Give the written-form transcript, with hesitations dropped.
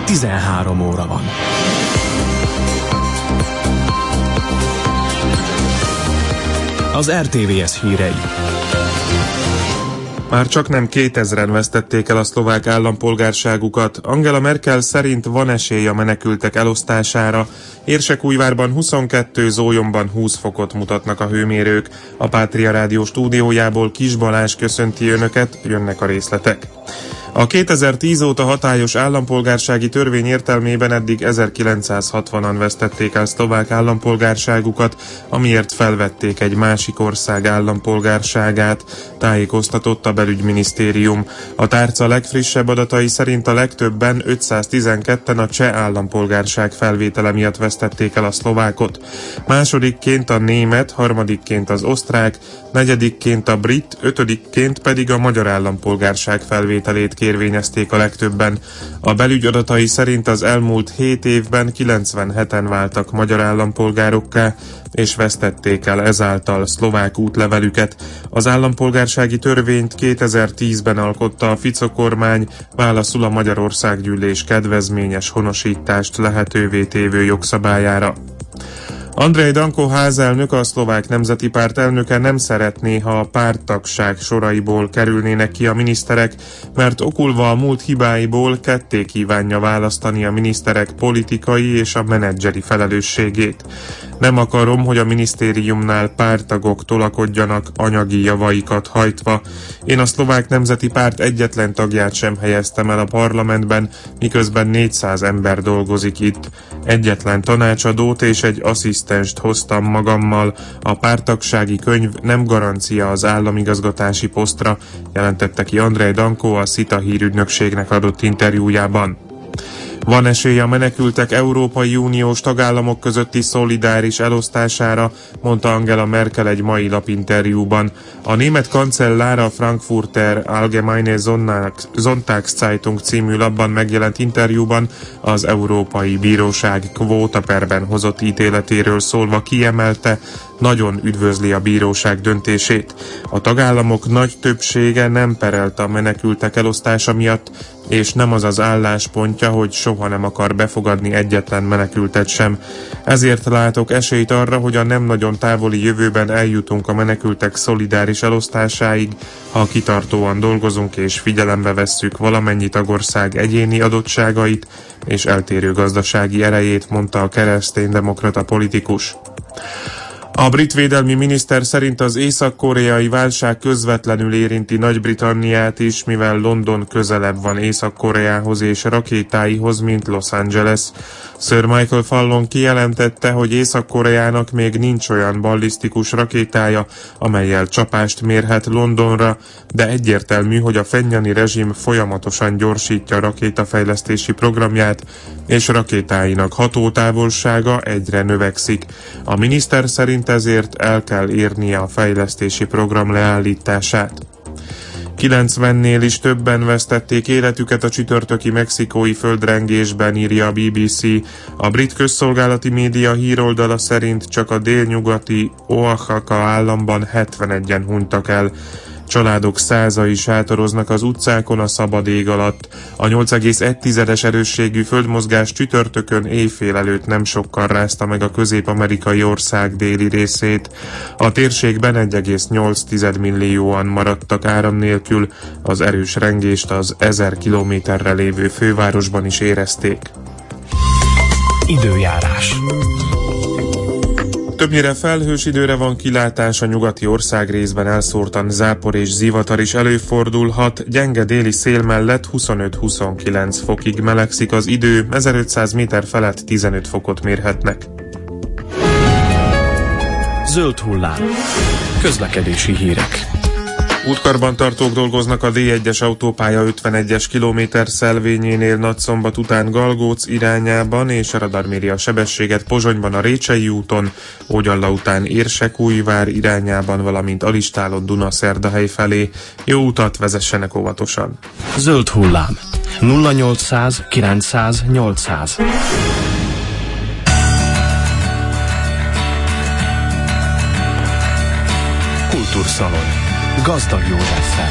13 óra van. Az RTVS hírei. Már csak nem 2000-en vesztették el a szlovák állampolgárságukat. Angela Merkel szerint van esély a menekültek elosztására. Érsekújvárban 22, Zólyomban 20 fokot mutatnak a hőmérők. A Pátria Rádió stúdiójából Kis Balázs köszönti önöket, jönnek a részletek. A 2010 óta hatályos állampolgársági törvény értelmében eddig 1960-an vesztették el szlovák állampolgárságukat, amiért felvették egy másik ország állampolgárságát, tájékoztatott a belügyminisztérium. A tárca legfrissebb adatai szerint a legtöbben, 512-en a cseh állampolgárság felvétele miatt vesztették el a szlovákot. Másodikként a német, harmadikként az osztrák, negyedikként a brit, ötödikként pedig a magyar állampolgárság felvételét kérvényezték a legtöbben. A belügy adatai szerint az elmúlt 7 évben 97-en váltak magyar állampolgárokká, és vesztették el ezáltal szlovák útlevelüket. Az állampolgársági törvényt 2010-ben alkotta a Fico kormány, válaszul a Magyarországgyűlés kedvezményes honosítást lehetővé tévő jogszabályára. Andrej Danko házelnök, a Szlovák Nemzeti Párt elnöke nem szeretné, ha a párttagság soraiból kerülnének ki a miniszterek, mert okulva a múlt hibáiból ketté kívánja választani a miniszterek politikai és a menedzseri felelősségét. Nem akarom, hogy a minisztériumnál párttagok tolakodjanak anyagi javaikat hajtva. Én a Szlovák Nemzeti Párt egyetlen tagját sem helyeztem el a parlamentben, miközben 400 ember dolgozik itt. Egyetlen tanácsadót és egy asszisztenst hoztam magammal. A párttagsági könyv nem garancia az államigazgatási posztra, jelentette ki Andrej Danko a Szita hírügynökségnek adott interjújában. Van esély a menekültek Európai Uniós tagállamok közötti szolidáris elosztására, mondta Angela Merkel egy mai lapinterjúban. A német kancellár a Frankfurter Allgemeine Sonntagszeitung című lapban megjelent interjúban az Európai Bíróság kvótaperben hozott ítéletéről szólva kiemelte, nagyon üdvözli a bíróság döntését. A tagállamok nagy többsége nem perelte a menekültek elosztása miatt, és nem az az álláspontja, hogy soha nem akar befogadni egyetlen menekültet sem. Ezért látok esélyt arra, hogy a nem nagyon távoli jövőben eljutunk a menekültek szolidáris elosztásáig, ha kitartóan dolgozunk és figyelembe vesszük valamennyi tagország egyéni adottságait és eltérő gazdasági erejét, mondta a kereszténydemokrata politikus. A brit védelmi miniszter szerint az észak-koreai válság közvetlenül érinti Nagy-Britanniát is, mivel London közelebb van Észak-Koreához és rakétáihoz, mint Los Angeles. Sir Michael Fallon kijelentette, hogy Észak-Koreának még nincs olyan ballisztikus rakétája, amellyel csapást mérhet Londonra, de egyértelmű, hogy a pjongjani rezsim folyamatosan gyorsítja rakétafejlesztési programját, és rakétáinak hatótávolsága egyre növekszik. A miniszter szerint ezért el kell érnie a fejlesztési program leállítását. 90-nél is többen vesztették életüket a csütörtöki mexikói földrengésben, írja a BBC. A brit közszolgálati média híroldala szerint csak a délnyugati Oaxaca államban 71-en hunytak el. Családok százai sátoroznak az utcákon a szabad ég alatt. A 8,1-es erősségű földmozgás csütörtökön éjfél előtt nem sokkal rázta meg a közép-amerikai ország déli részét. A térségben 1,8 millióan maradtak áram nélkül, az erős rengést az 1000 kilométerre lévő fővárosban is érezték. Időjárás. Többnyire felhős időre van kilátás, a nyugati ország részben elszórtan zápor és zivatar is előfordulhat, gyenge déli szél mellett 25-29 fokig melegszik az idő, 1500 méter felett 15 fokot mérhetnek. Zöld hullám. Közlekedési hírek. Útkarbantartók dolgoznak a D1-es autópálya 51-es kilométer szelvényénél Nagyszombat után Galgóc irányában, és a radar méri a sebességet Pozsonyban a Récsei úton, Ógyalla után Érsekújvár irányában, valamint Alistálon Dunaszerdahely felé. Jó utat, vezessenek óvatosan! Zöld hullám. 0800 900 800. Kultúrszalon. Gazdag Józseffel.